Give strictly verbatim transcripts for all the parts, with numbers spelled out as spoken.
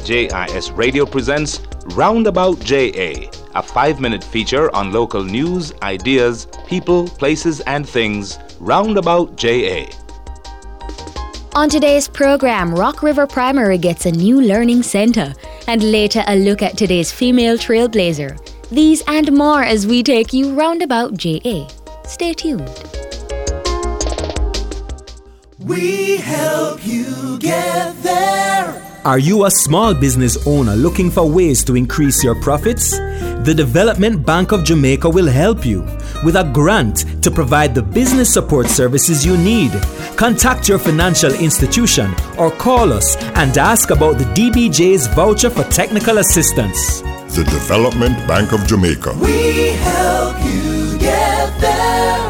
J I S Radio presents Roundabout J A, a five-minute feature on local news, ideas, people, places, and things. Roundabout J A. On today's program, Rock River Primary gets a new learning centre, and later a look at today's female trailblazer. These and more as we take you roundabout J A. Stay tuned. We help you get there. Are you a small business owner looking for ways to increase your profits? The Development Bank of Jamaica will help you with a grant to provide the business support services you need. Contact your financial institution or call us and ask about the D B J's voucher for technical assistance. The Development Bank of Jamaica. We help you get there.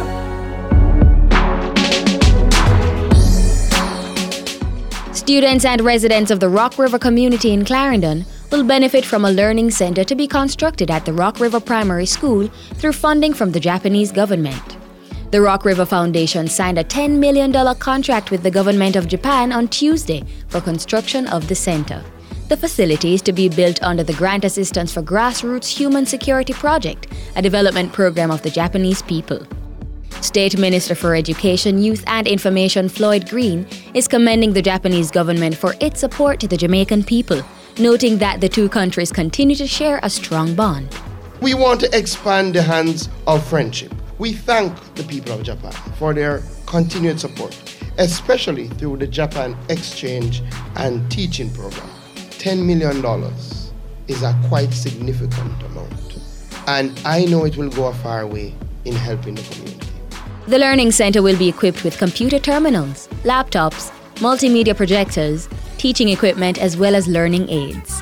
Students and residents of the Rock River community in Clarendon will benefit from a learning centre to be constructed at the Rock River Primary School through funding from the Japanese government. The Rock River Foundation signed a ten million dollars contract with the government of Japan on Tuesday for construction of the centre. The facility is to be built under the Grant Assistance for Grassroots Human Security Project, a development program of the Japanese people. State Minister for Education, Youth and Information Floyd Green is commending the Japanese government for its support to the Jamaican people, noting that the two countries continue to share a strong bond. We want to expand the hands of friendship. We thank the people of Japan for their continued support, especially through the Japan Exchange and Teaching Program. ten million dollars is a quite significant amount, and I know it will go a far way in helping the community. The Learning Centre will be equipped with computer terminals, laptops, multimedia projectors, teaching equipment as well as learning aids.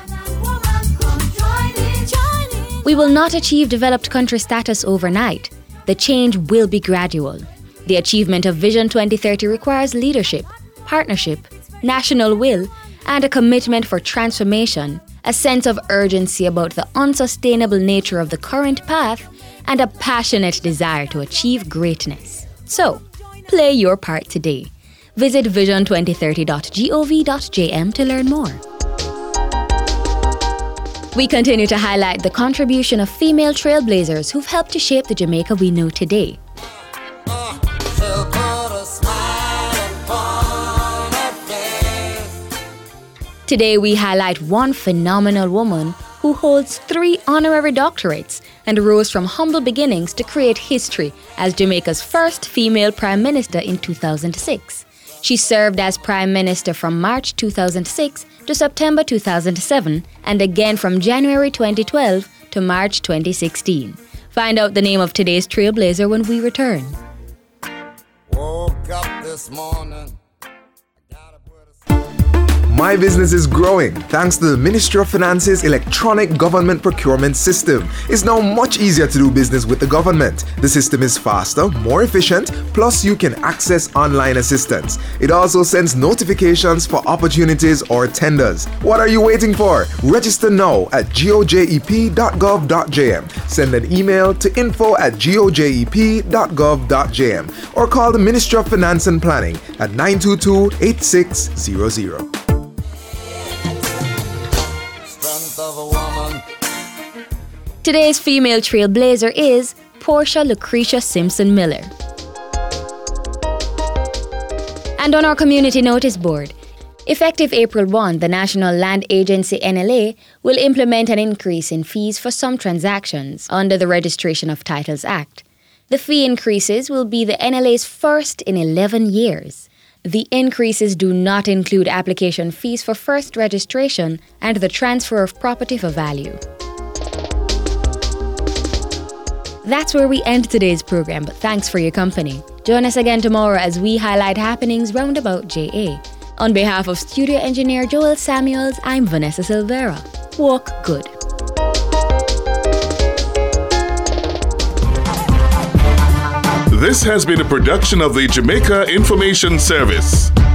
We will not achieve developed country status overnight. The change will be gradual. The achievement of Vision twenty thirty requires leadership, partnership, national will, and a commitment for transformation, a sense of urgency about the unsustainable nature of the current path, and a passionate desire to achieve greatness. So, play your part today. Visit vision twenty thirty dot gov dot j m to learn more. We continue to highlight the contribution of female trailblazers who've helped to shape the Jamaica we know today. Today we highlight one phenomenal woman who holds three honorary doctorates and rose from humble beginnings to create history as Jamaica's first female Prime Minister in two thousand six. She served as Prime Minister from March two thousand six to September two thousand seven and again from January twenty twelve to March twenty sixteen. Find out the name of today's trailblazer when we return. Woke up this morning. My business is growing thanks to the Ministry of Finance's electronic government procurement system. It's now much easier to do business with the government. The system is faster, more efficient, plus you can access online assistance. It also sends notifications for opportunities or tenders. What are you waiting for? Register now at gojep dot gov dot j m. Send an email to info at gojep dot gov dot j m or call the Ministry of Finance and Planning at nine two two, eight six zero zero. Today's female trailblazer is Portia Lucretia Simpson Miller. And on our community notice board, effective April first, the National Land Agency N L A will implement an increase in fees for some transactions under the Registration of Titles Act. The fee increases will be the N L A's first in eleven years. The increases do not include application fees for first registration and the transfer of property for value. That's where we end today's program, but thanks for your company. Join us again tomorrow as we highlight happenings roundabout J A. On behalf of studio engineer Joel Samuels, I'm Vanessa Silvera. Walk good. This has been a production of the Jamaica Information Service.